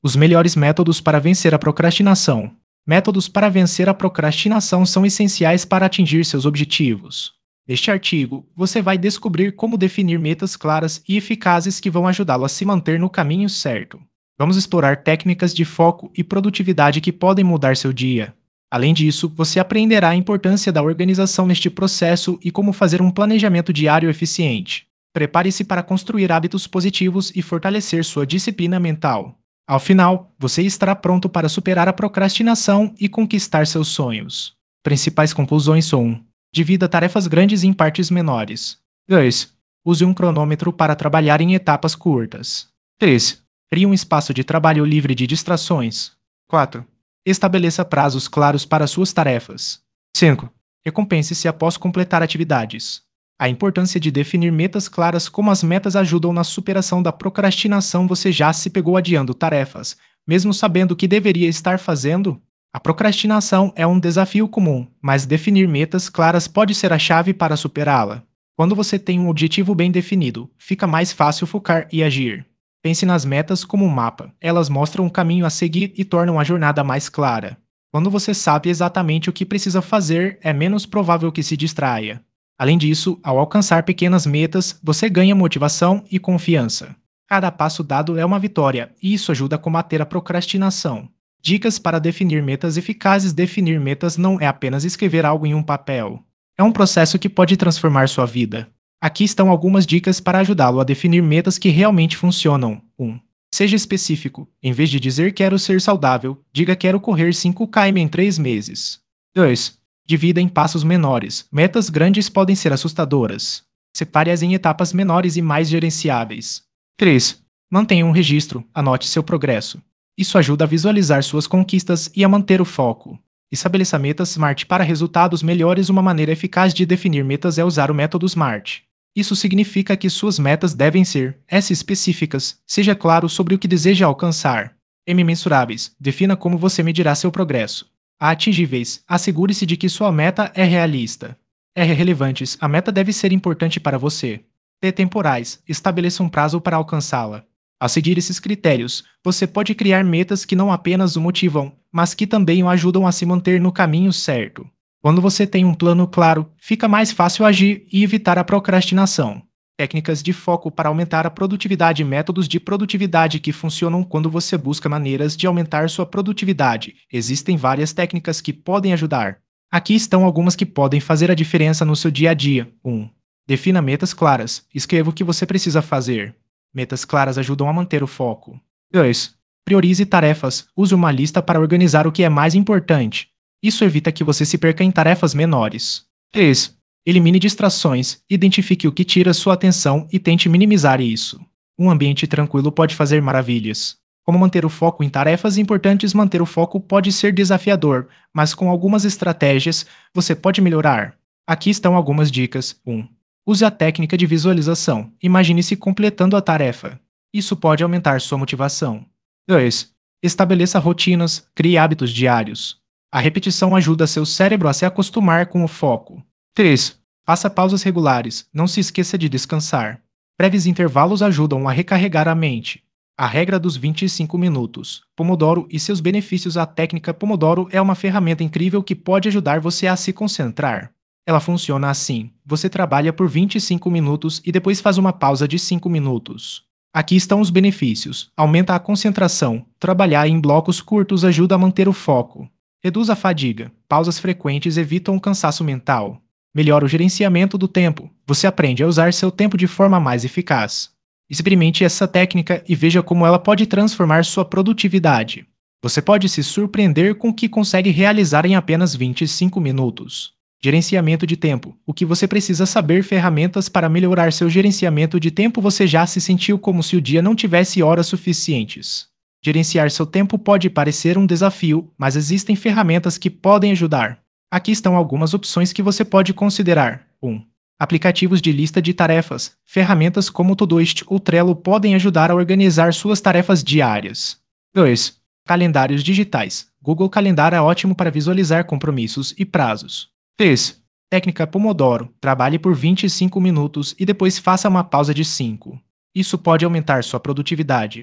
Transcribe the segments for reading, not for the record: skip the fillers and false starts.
Os melhores métodos para vencer a procrastinação. Métodos para vencer a procrastinação são essenciais para atingir seus objetivos. Neste artigo, você vai descobrir como definir metas claras e eficazes que vão ajudá-lo a se manter no caminho certo. Vamos explorar técnicas de foco e produtividade que podem mudar seu dia. Além disso, você aprenderá a importância da organização neste processo e como fazer um planejamento diário eficiente. Prepare-se para construir hábitos positivos e fortalecer sua disciplina mental. Ao final, você estará pronto para superar a procrastinação e conquistar seus sonhos. Principais conclusões são: 1. Divida tarefas grandes em partes menores. 2. Use um cronômetro para trabalhar em etapas curtas. 3. Crie um espaço de trabalho livre de distrações. 4. Estabeleça prazos claros para suas tarefas. 5. Recompense-se após completar atividades. A importância de definir metas claras. Como as metas ajudam na superação da procrastinação. Você já se pegou adiando tarefas, mesmo sabendo o que deveria estar fazendo? A procrastinação é um desafio comum, mas definir metas claras pode ser a chave para superá-la. Quando você tem um objetivo bem definido, fica mais fácil focar e agir. Pense nas metas como um mapa. Elas mostram o caminho a seguir e tornam a jornada mais clara. Quando você sabe exatamente o que precisa fazer, é menos provável que se distraia. Além disso, ao alcançar pequenas metas, você ganha motivação e confiança. Cada passo dado é uma vitória, e isso ajuda a combater a procrastinação. Dicas para definir metas eficazes. Definir metas não é apenas escrever algo em um papel. É um processo que pode transformar sua vida. Aqui estão algumas dicas para ajudá-lo a definir metas que realmente funcionam. 1. Seja específico. Em vez de dizer quero ser saudável, diga quero correr 5 km em 3 meses. 2. Divida em passos menores. Metas grandes podem ser assustadoras. Separe-as em etapas menores e mais gerenciáveis. 3. Mantenha um registro. Anote seu progresso. Isso ajuda a visualizar suas conquistas e a manter o foco. Estabeleça metas SMART para resultados melhores. Uma maneira eficaz de definir metas é usar o método SMART. Isso significa que suas metas devem ser S específicas, seja claro sobre o que deseja alcançar. M mensuráveis, defina como você medirá seu progresso. A atingíveis, assegure-se de que sua meta é realista. R relevantes, a meta deve ser importante para você. T temporais, estabeleça um prazo para alcançá-la. Ao seguir esses critérios, você pode criar metas que não apenas o motivam, mas que também o ajudam a se manter no caminho certo. Quando você tem um plano claro, fica mais fácil agir e evitar a procrastinação. Técnicas de foco para aumentar a produtividade. Métodos de produtividade que funcionam quando você busca maneiras de aumentar sua produtividade. Existem várias técnicas que podem ajudar. Aqui estão algumas que podem fazer a diferença no seu dia a dia. 1. Defina metas claras. Escreva o que você precisa fazer. Metas claras ajudam a manter o foco. 2. Priorize tarefas. Use uma lista para organizar o que é mais importante. Isso evita que você se perca em tarefas menores. 3. Elimine distrações. Identifique o que tira sua atenção e tente minimizar isso. Um ambiente tranquilo pode fazer maravilhas. Como manter o foco em tarefas importantes? Manter o foco pode ser desafiador, mas com algumas estratégias, você pode melhorar. Aqui estão algumas dicas. 1. Use a técnica de visualização. Imagine-se completando a tarefa. Isso pode aumentar sua motivação. 2. Estabeleça rotinas. Crie hábitos diários. A repetição ajuda seu cérebro a se acostumar com o foco. 3. Faça pausas regulares. Não se esqueça de descansar. Breves intervalos ajudam a recarregar a mente. A regra dos 25 minutos. Pomodoro e seus benefícios. A técnica Pomodoro é uma ferramenta incrível que pode ajudar você a se concentrar. Ela funciona assim: você trabalha por 25 minutos e depois faz uma pausa de 5 minutos. Aqui estão os benefícios. Aumenta a concentração. Trabalhar em blocos curtos ajuda a manter o foco. Reduz a fadiga. Pausas frequentes evitam o cansaço mental. Melhora o gerenciamento do tempo. Você aprende a usar seu tempo de forma mais eficaz. Experimente essa técnica e veja como ela pode transformar sua produtividade. Você pode se surpreender com o que consegue realizar em apenas 25 minutos. Gerenciamento de tempo. O que você precisa saber? Ferramentas para melhorar seu gerenciamento de tempo. Você já se sentiu como se o dia não tivesse horas suficientes? Gerenciar seu tempo pode parecer um desafio, mas existem ferramentas que podem ajudar. Aqui estão algumas opções que você pode considerar. 1. Aplicativos de lista de tarefas. Ferramentas como Todoist ou Trello podem ajudar a organizar suas tarefas diárias. 2. Calendários digitais. Google Calendar é ótimo para visualizar compromissos e prazos. 3. Técnica Pomodoro. Trabalhe por 25 minutos e depois faça uma pausa de 5. Isso pode aumentar sua produtividade.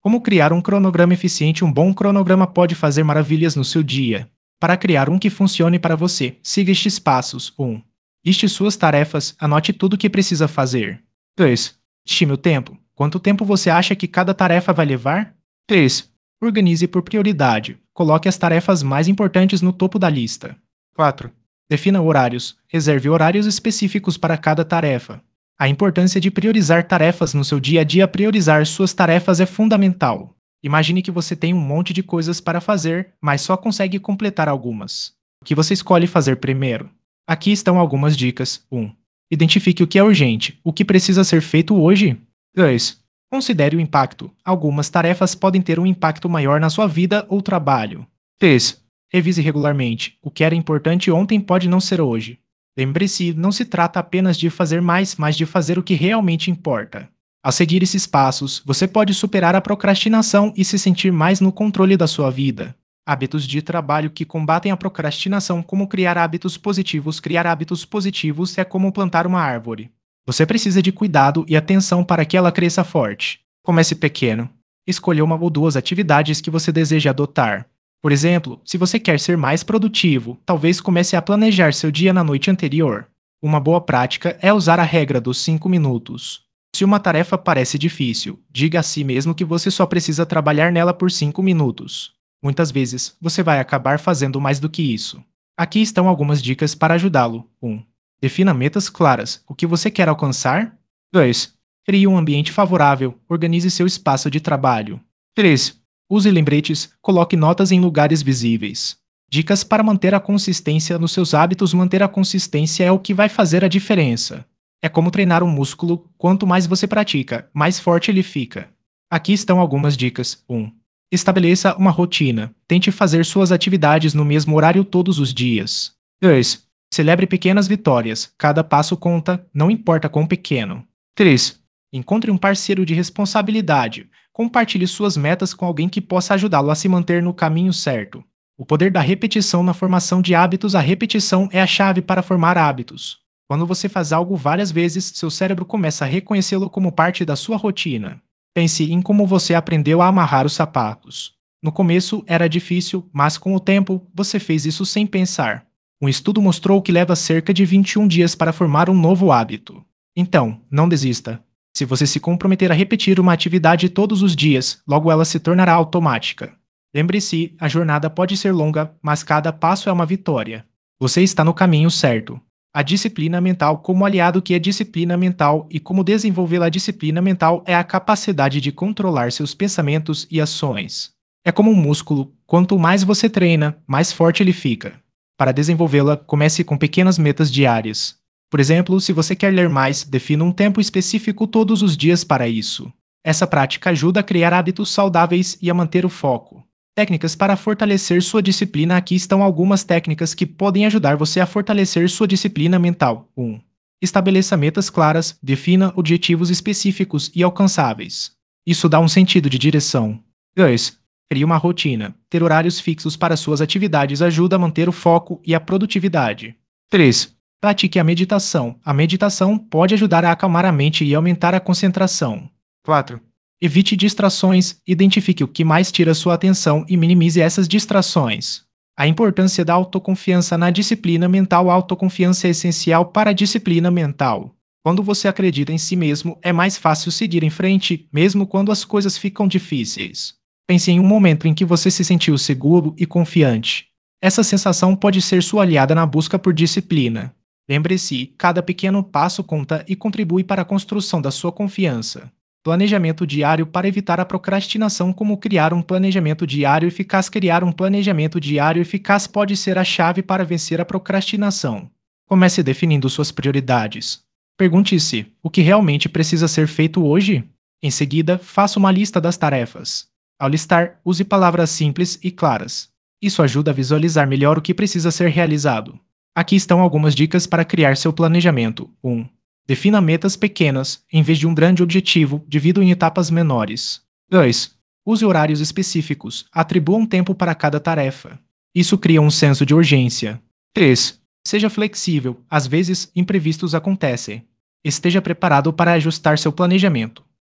Como criar um cronograma eficiente? Um bom cronograma pode fazer maravilhas no seu dia. Para criar um que funcione para você, siga estes passos. 1. Liste suas tarefas, anote tudo o que precisa fazer. 2. Estime o tempo. Quanto tempo você acha que cada tarefa vai levar? 3. Organize por prioridade. Coloque as tarefas mais importantes no topo da lista. 4. Defina horários. Reserve horários específicos para cada tarefa. A importância de priorizar tarefas no seu dia a dia. Priorizar suas tarefas é fundamental. Imagine que você tem um monte de coisas para fazer, mas só consegue completar algumas. O que você escolhe fazer primeiro? Aqui estão algumas dicas. 1. Identifique o que é urgente, o que precisa ser feito hoje. 2. Considere o impacto. Algumas tarefas podem ter um impacto maior na sua vida ou trabalho. 3. Revise regularmente. O que era importante ontem pode não ser hoje. Lembre-se, não se trata apenas de fazer mais, mas de fazer o que realmente importa. Ao seguir esses passos, você pode superar a procrastinação e se sentir mais no controle da sua vida. Hábitos de trabalho que combatem a procrastinação. Como criar hábitos positivos? Criar hábitos positivos é como plantar uma árvore. Você precisa de cuidado e atenção para que ela cresça forte. Comece pequeno. Escolha uma ou duas atividades que você deseja adotar. Por exemplo, se você quer ser mais produtivo, talvez comece a planejar seu dia na noite anterior. Uma boa prática é usar a regra dos 5 minutos. Se uma tarefa parece difícil, diga a si mesmo que você só precisa trabalhar nela por 5 minutos. Muitas vezes, você vai acabar fazendo mais do que isso. Aqui estão algumas dicas para ajudá-lo. 1. Defina metas claras. O que você quer alcançar? 2. Crie um ambiente favorável. Organize seu espaço de trabalho. 3. Use lembretes. Coloque notas em lugares visíveis. Dicas para manter a consistência nos seus hábitos. Manter a consistência é o que vai fazer a diferença. É como treinar um músculo. Quanto mais você pratica, mais forte ele fica. Aqui estão algumas dicas. 1. Estabeleça uma rotina. Tente fazer suas atividades no mesmo horário todos os dias. 2. Celebre pequenas vitórias. Cada passo conta, não importa quão pequeno. 3. Encontre um parceiro de responsabilidade. Compartilhe suas metas com alguém que possa ajudá-lo a se manter no caminho certo. O poder da repetição na formação de hábitos. A repetição é a chave para formar hábitos. Quando você faz algo várias vezes, seu cérebro começa a reconhecê-lo como parte da sua rotina. Pense em como você aprendeu a amarrar os sapatos. No começo era difícil, mas com o tempo você fez isso sem pensar. Um estudo mostrou que leva cerca de 21 dias para formar um novo hábito. Então, não desista. Se você se comprometer a repetir uma atividade todos os dias, logo ela se tornará automática. Lembre-se, a jornada pode ser longa, mas cada passo é uma vitória. Você está no caminho certo. A disciplina mental. Como aliado que é disciplina mental e como desenvolver a disciplina mental é a capacidade de controlar seus pensamentos e ações. É como um músculo, quanto mais você treina, mais forte ele fica. Para desenvolvê-la, comece com pequenas metas diárias. Por exemplo, se você quer ler mais, defina um tempo específico todos os dias para isso. Essa prática ajuda a criar hábitos saudáveis e a manter o foco. Técnicas para fortalecer sua disciplina. Aqui estão algumas técnicas que podem ajudar você a fortalecer sua disciplina mental. 1. Estabeleça metas claras, defina objetivos específicos e alcançáveis. Isso dá um sentido de direção. 2. Crie uma rotina. Ter horários fixos para suas atividades ajuda a manter o foco e a produtividade. 3. Pratique a meditação. A meditação pode ajudar a acalmar a mente e aumentar a concentração. 4. Evite distrações, identifique o que mais tira sua atenção e minimize essas distrações. A importância da autoconfiança na disciplina mental. A autoconfiança é essencial para a disciplina mental. Quando você acredita em si mesmo, é mais fácil seguir em frente, mesmo quando as coisas ficam difíceis. Pense em um momento em que você se sentiu seguro e confiante. Essa sensação pode ser sua aliada na busca por disciplina. Lembre-se, cada pequeno passo conta e contribui para a construção da sua confiança. Planejamento diário para evitar a procrastinação. Como criar um planejamento diário eficaz? Criar um planejamento diário eficaz pode ser a chave para vencer a procrastinação. Comece definindo suas prioridades. Pergunte-se: o que realmente precisa ser feito hoje? Em seguida, faça uma lista das tarefas. Ao listar, use palavras simples e claras. Isso ajuda a visualizar melhor o que precisa ser realizado. Aqui estão algumas dicas para criar seu planejamento. 1. Defina metas pequenas, em vez de um grande objetivo, divida em etapas menores. 2. Use horários específicos, atribua um tempo para cada tarefa. Isso cria um senso de urgência. 3. Seja flexível, às vezes imprevistos acontecem. Esteja preparado para ajustar seu planejamento.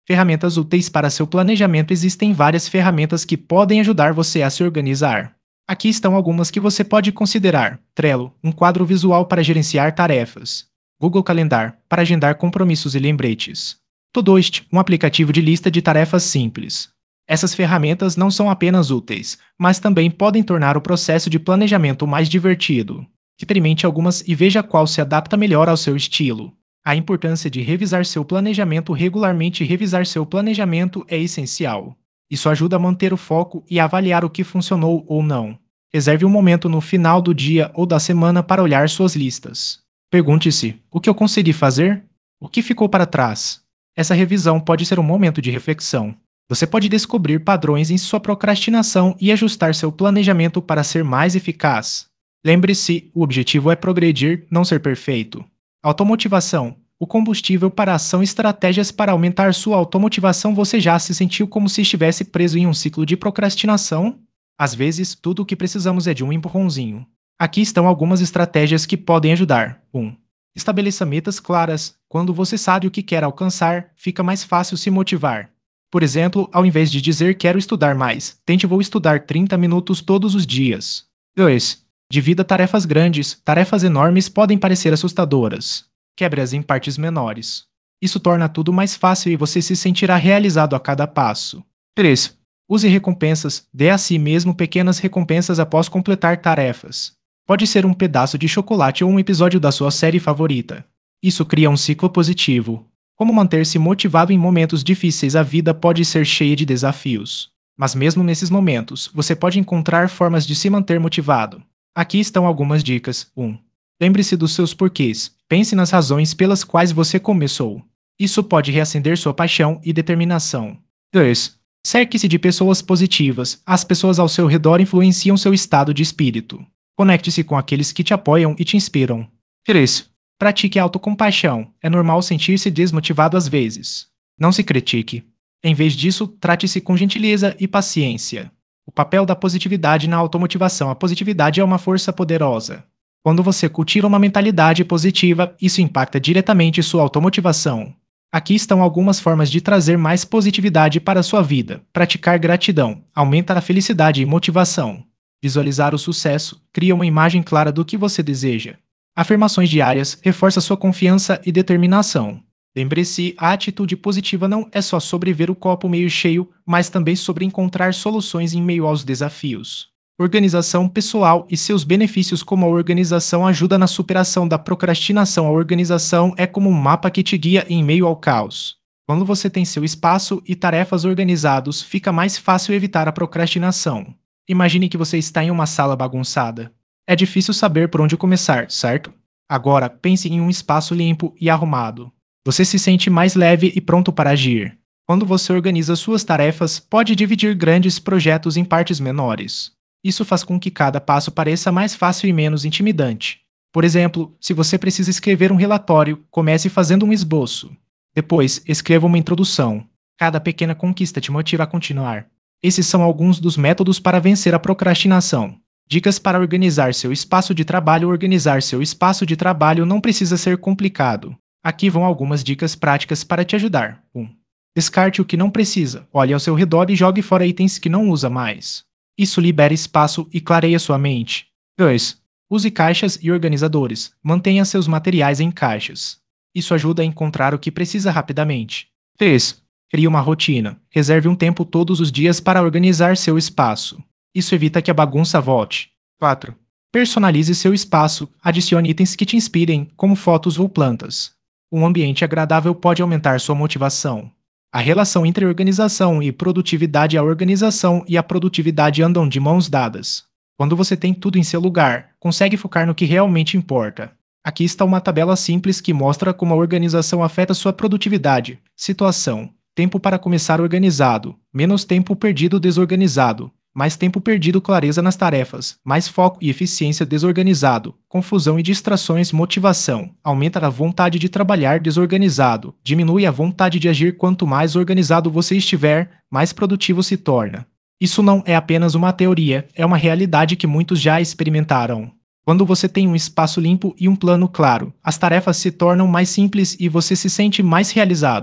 Ferramentas úteis para seu planejamento. Existem várias ferramentas que podem ajudar você a se organizar. Aqui estão algumas que você pode considerar: Trello, um quadro visual para gerenciar tarefas. Google Calendar, para agendar compromissos e lembretes. Todoist, um aplicativo de lista de tarefas simples. Essas ferramentas não são apenas úteis, mas também podem tornar o processo de planejamento mais divertido. Experimente algumas e veja qual se adapta melhor ao seu estilo. A importância de revisar seu planejamento regularmente. Revisar seu planejamento é essencial. Isso ajuda a manter o foco e a avaliar o que funcionou ou não. Reserve um momento no final do dia ou da semana para olhar suas listas. Pergunte-se: o que eu consegui fazer? O que ficou para trás? Essa revisão pode ser um momento de reflexão. Você pode descobrir padrões em sua procrastinação e ajustar seu planejamento para ser mais eficaz. Lembre-se, o objetivo é progredir, não ser perfeito. Automotivação. O combustível para a ação. Estratégias para aumentar sua automotivação. Você já se sentiu como se estivesse preso em um ciclo de procrastinação? Às vezes, tudo o que precisamos é de um empurrãozinho. Aqui estão algumas estratégias que podem ajudar. 1. Estabeleça metas claras. Quando você sabe o que quer alcançar, fica mais fácil se motivar. Por exemplo, ao invés de dizer quero estudar mais, tente vou estudar 30 minutos todos os dias. 2. Divida tarefas grandes. Tarefas enormes podem parecer assustadoras. Quebre-as em partes menores. Isso torna tudo mais fácil e você se sentirá realizado a cada passo. 3. Use recompensas. Dê a si mesmo pequenas recompensas após completar tarefas. Pode ser um pedaço de chocolate ou um episódio da sua série favorita. Isso cria um ciclo positivo. Como manter-se motivado em momentos difíceis? A vida pode ser cheia de desafios. Mas mesmo nesses momentos, você pode encontrar formas de se manter motivado. Aqui estão algumas dicas. 1. Lembre-se dos seus porquês. Pense nas razões pelas quais você começou. Isso pode reacender sua paixão e determinação. 2. Cerque-se de pessoas positivas. As pessoas ao seu redor influenciam seu estado de espírito. Conecte-se com aqueles que te apoiam e te inspiram. 3. Pratique a autocompaixão. É normal sentir-se desmotivado às vezes. Não se critique. Em vez disso, trate-se com gentileza e paciência. O papel da positividade na automotivação. A positividade é uma força poderosa. Quando você cultiva uma mentalidade positiva, isso impacta diretamente sua automotivação. Aqui estão algumas formas de trazer mais positividade para a sua vida. Praticar gratidão. Aumenta a felicidade e motivação. Visualizar o sucesso. Cria uma imagem clara do que você deseja. Afirmações diárias. Reforça sua confiança e determinação. Lembre-se, a atitude positiva não é só sobre ver o copo meio cheio, mas também sobre encontrar soluções em meio aos desafios. Organização pessoal e seus benefícios. Como a organização ajuda na superação da procrastinação. A organização é como um mapa que te guia em meio ao caos. Quando você tem seu espaço e tarefas organizados, fica mais fácil evitar a procrastinação. Imagine que você está em uma sala bagunçada. É difícil saber por onde começar, certo? Agora, pense em um espaço limpo e arrumado. Você se sente mais leve e pronto para agir. Quando você organiza suas tarefas, pode dividir grandes projetos em partes menores. Isso faz com que cada passo pareça mais fácil e menos intimidante. Por exemplo, se você precisa escrever um relatório, comece fazendo um esboço. Depois, escreva uma introdução. Cada pequena conquista te motiva a continuar. Esses são alguns dos métodos para vencer a procrastinação. Dicas para organizar seu espaço de trabalho. Organizar seu espaço de trabalho não precisa ser complicado. Aqui vão algumas dicas práticas para te ajudar. 1. Descarte o que não precisa. Olhe ao seu redor e jogue fora itens que não usa mais. Isso libera espaço e clareia sua mente. 2. Use caixas e organizadores. Mantenha seus materiais em caixas. Isso ajuda a encontrar o que precisa rapidamente. 3. Crie uma rotina. Reserve um tempo todos os dias para organizar seu espaço. Isso evita que a bagunça volte. 4. Personalize seu espaço. Adicione itens que te inspirem, como fotos ou plantas. Um ambiente agradável pode aumentar sua motivação. A relação entre organização e produtividade. A organização e a produtividade andam de mãos dadas. Quando você tem tudo em seu lugar, consegue focar no que realmente importa. Aqui está uma tabela simples que mostra como a organização afeta sua produtividade. Situação: tempo para começar organizado, menos tempo perdido desorganizado. Mais tempo perdido, clareza nas tarefas, mais foco e eficiência desorganizado, confusão e distrações. Motivação: aumenta a vontade de trabalhar desorganizado, diminui a vontade de agir. Quanto mais organizado você estiver, mais produtivo se torna. Isso não é apenas uma teoria, é uma realidade que muitos já experimentaram. Quando você tem um espaço limpo e um plano claro, as tarefas se tornam mais simples e você se sente mais realizado.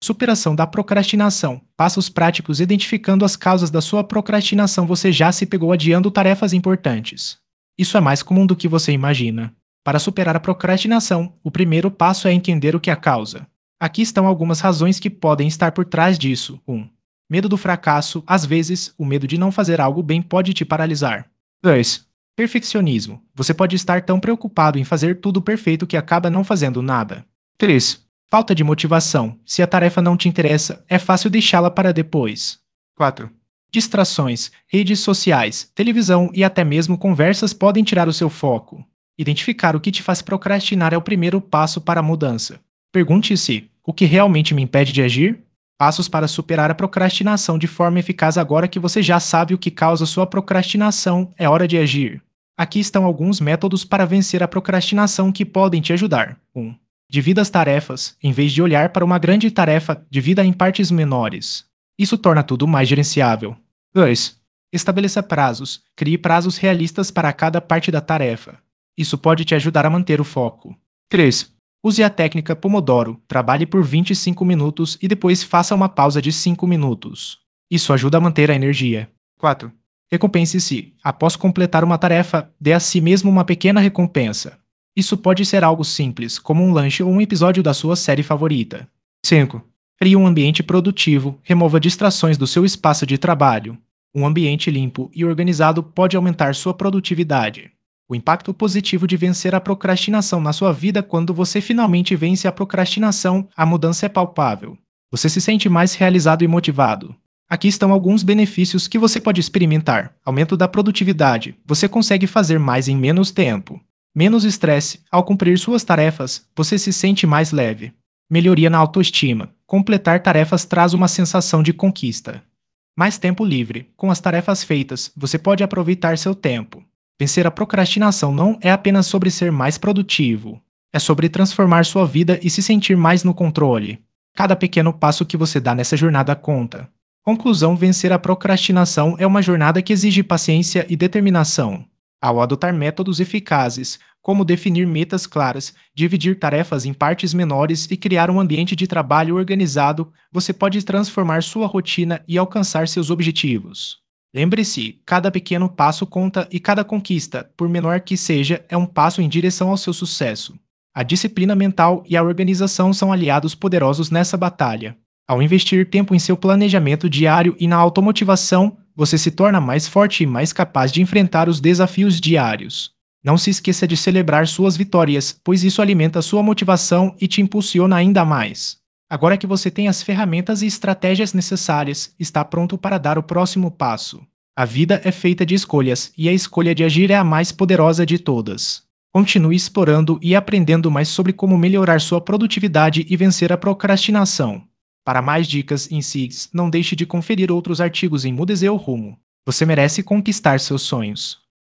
Superação da procrastinação. Passos práticos identificando as causas da sua procrastinação. Você já se pegou adiando tarefas importantes. Isso é mais comum do que você imagina. Para superar a procrastinação, o primeiro passo é entender o que a causa. Aqui estão algumas razões que podem estar por trás disso. 1. Medo do fracasso. Às vezes, o medo de não fazer algo bem pode te paralisar. 2. Perfeccionismo. Você pode estar tão preocupado em fazer tudo perfeito que acaba não fazendo nada. 3. Falta de motivação. Se a tarefa não te interessa, é fácil deixá-la para depois. 4. Distrações. Redes sociais, televisão e até mesmo conversas podem tirar o seu foco. Identificar o que te faz procrastinar é o primeiro passo para a mudança. Pergunte-se: o que realmente me impede de agir? Passos para superar a procrastinação de forma eficaz. Agora que você já sabe o que causa sua procrastinação, é hora de agir. Aqui estão alguns métodos para vencer a procrastinação que podem te ajudar. 1. Divida as tarefas. Em vez de olhar para uma grande tarefa, divida em partes menores. Isso torna tudo mais gerenciável. 2. Estabeleça prazos. Crie prazos realistas para cada parte da tarefa. Isso pode te ajudar a manter o foco. 3. Use a técnica Pomodoro. Trabalhe por 25 minutos e depois faça uma pausa de 5 minutos. Isso ajuda a manter a energia. 4. Recompense-se. Após completar uma tarefa, dê a si mesmo uma pequena recompensa. Isso pode ser algo simples, como um lanche ou um episódio da sua série favorita. 5. Crie um ambiente produtivo. Remova distrações do seu espaço de trabalho. Um ambiente limpo e organizado pode aumentar sua produtividade. O impacto positivo de vencer a procrastinação na sua vida. Quando você finalmente vence a procrastinação, a mudança é palpável. Você se sente mais realizado e motivado. Aqui estão alguns benefícios que você pode experimentar. Aumento da produtividade. Você consegue fazer mais em menos tempo. Menos estresse. Ao cumprir suas tarefas, você se sente mais leve. Melhoria na autoestima. Completar tarefas traz uma sensação de conquista. Mais tempo livre. Com as tarefas feitas, você pode aproveitar seu tempo. Vencer a procrastinação não é apenas sobre ser mais produtivo. É sobre transformar sua vida e se sentir mais no controle. Cada pequeno passo que você dá nessa jornada conta. Conclusão: vencer a procrastinação é uma jornada que exige paciência e determinação. Ao adotar métodos eficazes, como definir metas claras, dividir tarefas em partes menores e criar um ambiente de trabalho organizado, você pode transformar sua rotina e alcançar seus objetivos. Lembre-se, cada pequeno passo conta e cada conquista, por menor que seja, é um passo em direção ao seu sucesso. A disciplina mental e a organização são aliados poderosos nessa batalha. Ao investir tempo em seu planejamento diário e na automotivação, você se torna mais forte e mais capaz de enfrentar os desafios diários. Não se esqueça de celebrar suas vitórias, pois isso alimenta sua motivação e te impulsiona ainda mais. Agora que você tem as ferramentas e estratégias necessárias, está pronto para dar o próximo passo. A vida é feita de escolhas, e a escolha de agir é a mais poderosa de todas. Continue explorando e aprendendo mais sobre como melhorar sua produtividade e vencer a procrastinação. Para mais dicas em SIGs, não deixe de conferir outros artigos em Mudezeu Rumo. Você merece conquistar seus sonhos.